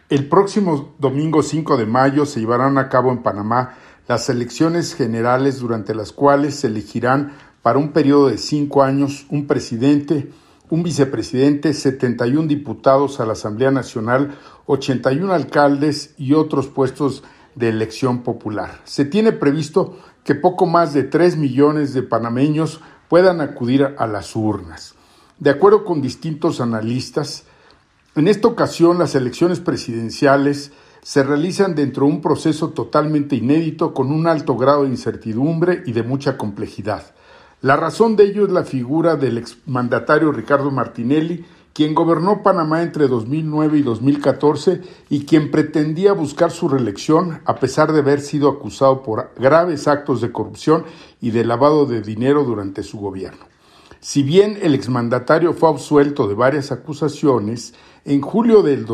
El próximo domingo 5 de mayo se llevarán a cabo en Panamá las elecciones generales, durante las cuales se elegirán para un periodo de 5 años un presidente, un vicepresidente, 71 diputados a la Asamblea Nacional, 81 alcaldes y otros puestos de elección popular. Se tiene previsto que poco más de 3 millones de panameños puedan acudir a las urnas. De acuerdo con distintos analistas, en esta ocasión las elecciones presidenciales se realizan dentro de un proceso totalmente inédito, con un alto grado de incertidumbre y de mucha complejidad. La razón de ello es la figura del exmandatario Ricardo Martinelli, quien gobernó Panamá entre 2009 y 2014 y quien pretendía buscar su reelección a pesar de haber sido acusado por graves actos de corrupción y de lavado de dinero durante su gobierno. Si bien el exmandatario fue absuelto de varias acusaciones, en julio del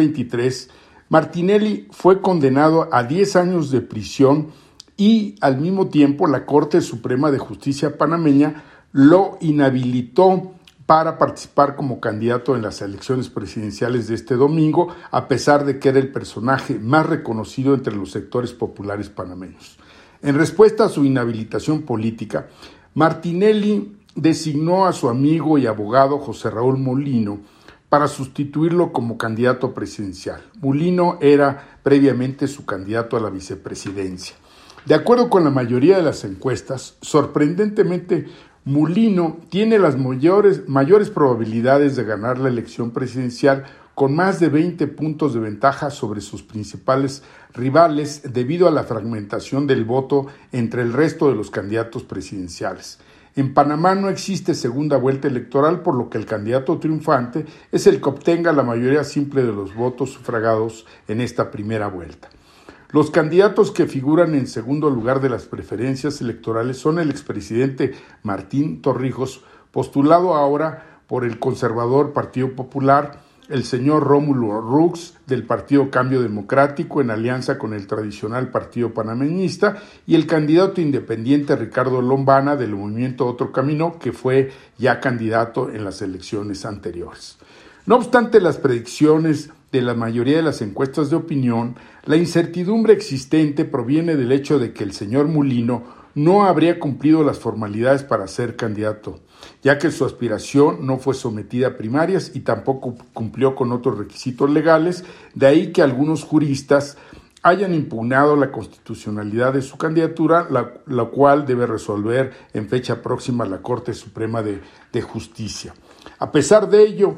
2023 Martinelli fue condenado a 10 años de prisión y al mismo tiempo la Corte Suprema de Justicia panameña lo inhabilitó para participar como candidato en las elecciones presidenciales de este domingo, a pesar de que era el personaje más reconocido entre los sectores populares panameños. En respuesta a su inhabilitación política, Martinelli designó a su amigo y abogado José Raúl Mulino para sustituirlo como candidato presidencial. Mulino era previamente su candidato a la vicepresidencia. De acuerdo con la mayoría de las encuestas, sorprendentemente, Mulino tiene las mayores probabilidades de ganar la elección presidencial, con más de 20 puntos de ventaja sobre sus principales rivales debido a la fragmentación del voto entre el resto de los candidatos presidenciales. En Panamá no existe segunda vuelta electoral, por lo que el candidato triunfante es el que obtenga la mayoría simple de los votos sufragados en esta primera vuelta. Los candidatos que figuran en segundo lugar de las preferencias electorales son el expresidente Martín Torrijos, postulado ahora por el conservador Partido Popular, el señor Rómulo Rux del Partido Cambio Democrático en alianza con el tradicional Partido Panameñista, y el candidato independiente Ricardo Lombana del Movimiento Otro Camino, que fue ya candidato en las elecciones anteriores. No obstante las predicciones de la mayoría de las encuestas de opinión, la incertidumbre existente proviene del hecho de que el señor Mulino no habría cumplido las formalidades para ser candidato, ya que su aspiración no fue sometida a primarias y tampoco cumplió con otros requisitos legales, de ahí que algunos juristas hayan impugnado la constitucionalidad de su candidatura, la cual debe resolver en fecha próxima la Corte Suprema de Justicia. A pesar de ello,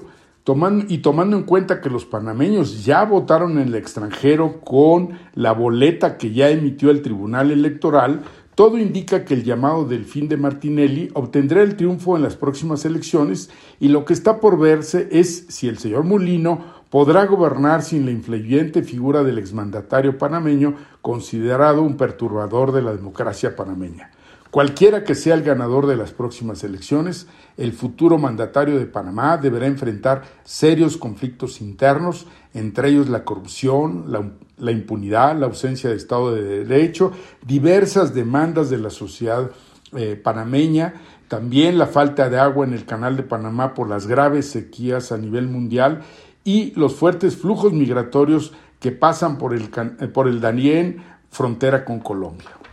tomando en cuenta que los panameños ya votaron en el extranjero con la boleta que ya emitió el Tribunal Electoral, todo indica que el llamado Delfín de Martinelli obtendrá el triunfo en las próximas elecciones, y lo que está por verse es si el señor Mulino podrá gobernar sin la influyente figura del exmandatario panameño, considerado un perturbador de la democracia panameña. Cualquiera que sea el ganador de las próximas elecciones, el futuro mandatario de Panamá deberá enfrentar serios conflictos internos, entre ellos la corrupción, la impunidad, la ausencia de Estado de Derecho, diversas demandas de la sociedad panameña, también la falta de agua en el Canal de Panamá por las graves sequías a nivel mundial y los fuertes flujos migratorios que pasan por el Darién, frontera con Colombia.